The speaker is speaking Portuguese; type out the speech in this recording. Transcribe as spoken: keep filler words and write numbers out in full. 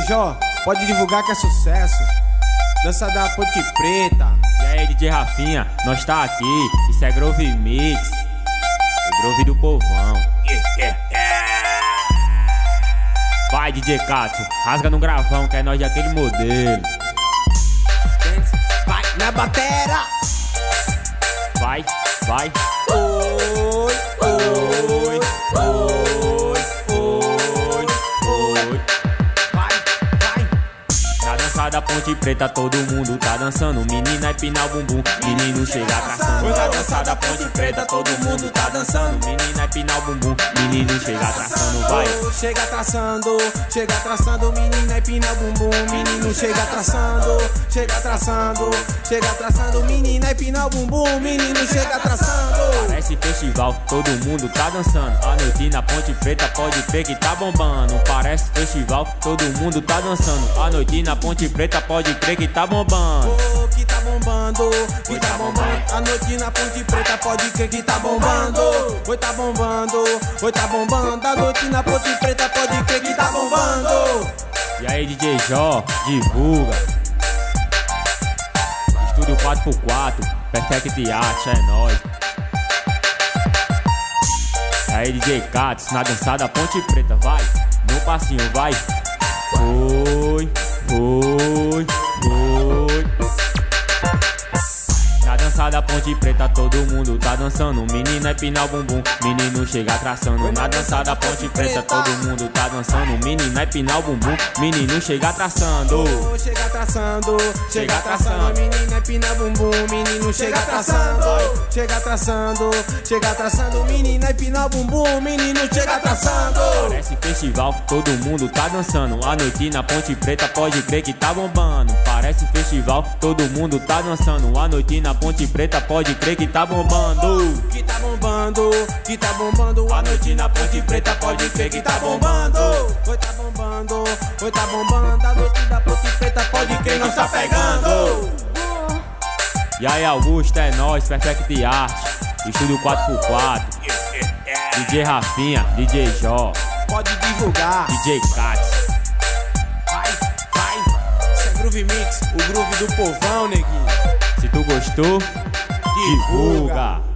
Jó, pode divulgar que é sucesso. Dança da Ponte Preta. E aí, D J Rafinha, nós tá aqui. Isso é Groove Mix, o Groove do povão. Vai, D J Katsu, rasga no gravão que é nós daquele modelo. Vai na batera. Vai, vai. Oi, oi, oi, oi, oi. Vai, vai. Na dança da Ponte Preta todo mundo tá dançando. Menina empina o bumbum, menino chega atraçando. Na dança da Ponte Preta todo mundo tá dançando. Menina empina o bumbum, menino chega atraçando. Vai. Chega traçando, chega traçando, menina empina o bumbum, menino chega traçando, chega traçando, chega traçando, menina empina o bumbum, menino chega traçando. Parece festival, todo mundo tá dançando. A noite na Ponte Preta pode crer que tá bombando. Parece festival, todo mundo tá dançando. A noite na Ponte Preta pode crer que tá bombando. Oh, que tá bombando, que tá bombando. A noite na Ponte Preta pode crer que tá bombando. Oi, tá bombando, oi, tá bombando. A noite na Ponte Preta pode crer que tá bombando. E aí, D J Jó, divulga. Estúdio quatro por quatro, Perfect Art, é nóis. E aí, D J Katsu, na dança da Ponte Preta, vai. No passinho, vai. Oi, oi, oi. Na dança da Ponte Preta todo mundo tá dançando. Menina empina o bumbum, menino chega atraçando. Na dança da Ponte Preta todo mundo tá dançando. Menina empina o bumbum, menino chega atraçando. Oh, chega traçando, chega traçando, menina empina bumbum, menino chega traçando. Chega traçando, chega traçando, menina empina bumbum, menino chega traçando. Parece festival, todo mundo tá dançando. A noite na Ponte Preta pode crer que tá bombando. Parece festival, todo mundo tá dançando. A noite na Ponte Preta pode crer que tá bombando. Que tá bombando, que tá bombando. A noite na Ponte Preta pode crer que tá bombando. Oi, tá bombando, oi, tá bombando. A noite da Ponte Preta pode crer nós tá pegando. E aí, Augusto, é nóis, Perfect Art, Estúdio quatro por quatro, D J Rafinha, D J Jó, Pode divulgar. D J Katsu. Vai, vai. Isso é Groove Mix, o groove do povão, neguinho. Se tu gostou, divulga.